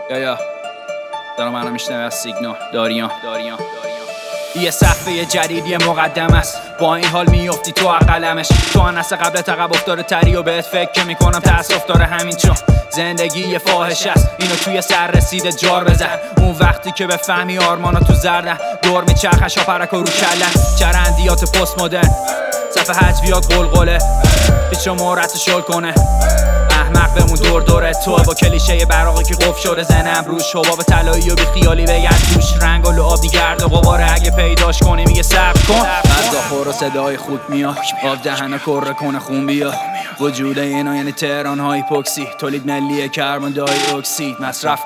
یا دارم منو میشنوه از سیگنال داریان یه صفحه جدید یه مقدم است. با این حال میافتی تو قلمش. تو نسل قبلت عقب افتاده تری و بهت فکر میکنم تأسف داره همین چون زندگی یه فاحش است. اینو توی سر رسیده جار بزن. اون وقتی که بفهمی آرمانا تو زردن دور میچرخن شاپرک و رو کلن چرندیات پست مدرن صفحه حجویات قلقله پیچ و مهرت شل کنه احمق بمون دور دوره تو با کلیشه براقی که قف شده زنم روش حباب طلایی و بی خیالی بگرد توش رنگ و لعاب دیگرد و غباره اگه پیداش کنی میگه صبر کن. از داخل و صدای خود میاد آب دهنه کره کنه خون بیا وجود اینا یعنی تهران های پوکسی تولید ملی کربن دای اکسید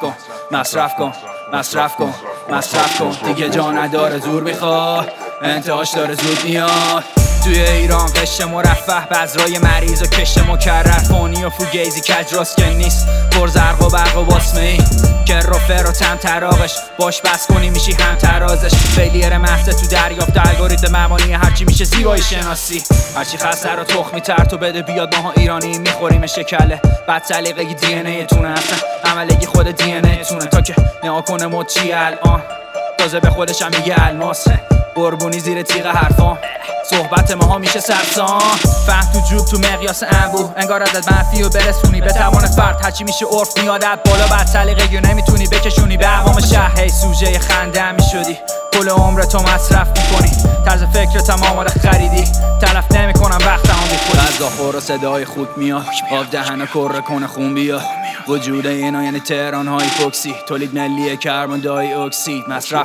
مصرف کن دیگه جا نداره زور بخواه انتهاش داره زود میاد. توی ایران قشت مرفه بذرای مریض و کشت مکرر فانی و فوگیزی کج راست که نیست پر زرق و برق و باسمه ای که رفر و تم تراغش باش بس کنی میشی هم ترازش فیلیر محضه تو دریافت الگوریتم مبانی هرچی میشه زیبایی شناسی هرچی خسته رو تخمی تر تو بده بیاد ماها ایرانی میخوریم شکله بعد سلیقگی دی ان ای تونه هستن عملگی خود دی ان ای تونه تا که نها کنه مد چی الان تازه به خودش هم میگه الماسه قربونی زیر تیغ حرفام صحبت ماها میشه سرسان فهم تو جوب تو مقیاس انبوه انگار ازت منفی و برسونی به توان فرد هرچی میشه عرف میادت بالا بعد سلیقگی رو نمیتونی بکشونی به عوام شهر هی سوژه خنده میشدی کل عمرتو مصرف میکنی طرز فکرت هم آماده خریدی تلف نمیکنم وقتمو بیخودی از داخل و صدای خود میاد آب دهنه کره کنه خون بیا وجود اینا یعنی تهران های پوکسی تولید ملی کربن دای اکسید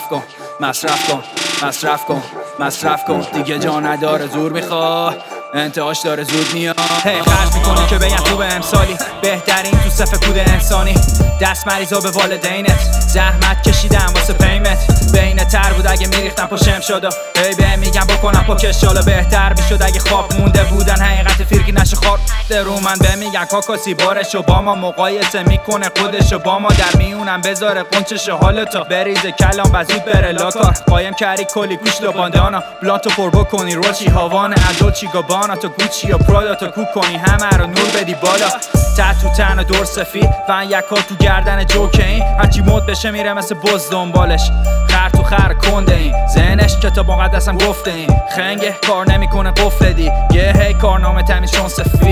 مصرف کن دیگه جا نداره زور میخواه انتهاش داره زود میاد. خرج میکنی که بگن خوب امسالی بهترین تو صف کود انسانی دست مریضا به والدینت زحمت کشیدم واسه پیمت بین تر بود اگه میریختم پشم شده هی به میگم بکنم پاکش حالا بهتر میشد اگه خواب مونده بودن حقیقت فیرکی نشه خورد رو من به میگن کاکاسی بارشو با ما مقایسه میکنه خودشو با ما در میونم بذاره قنچشو حالتو بریزه کلام بزود بره لاکار قایم کردی کلی گوش و باندانا بلانتو پر بکنی روچی هاوان ادولچی گابانا تو گوچی یا پرادا تو کوک کنی همه رو نور بدی بالا تحت و تن و دور سفید و یکا تو گردن جوکه این هرچی مد بشه میره مثل بز دنبالش خر تو خر کنده این ذهنش کتاب مقدسم گفته این خنگه کار نمیکنه قفل دی یه هی کارنامه تمیز چون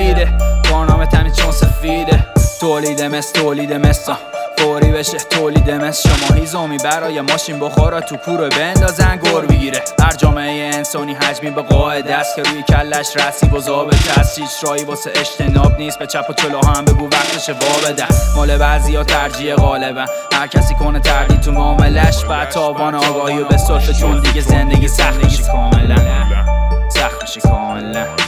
سفیده تولید مثل فوری بشه تولید مثل شما هیزومی برای ماشین بخورا تو کورو بندازن گر بگیره هر جامعه انسانی حجمی به قاعده است که روی کلش رسیب و ضابط است هیچ راهی واسه اجتناب نیست به چپ و چلو هم بگو وقتش وا بده مال بعضیا ترجیح غالبا هر کسی کنه تردید تو معاملش بعد تاوان آگاهی و به صرف چون دیگه زندگی سخت میشه کاملا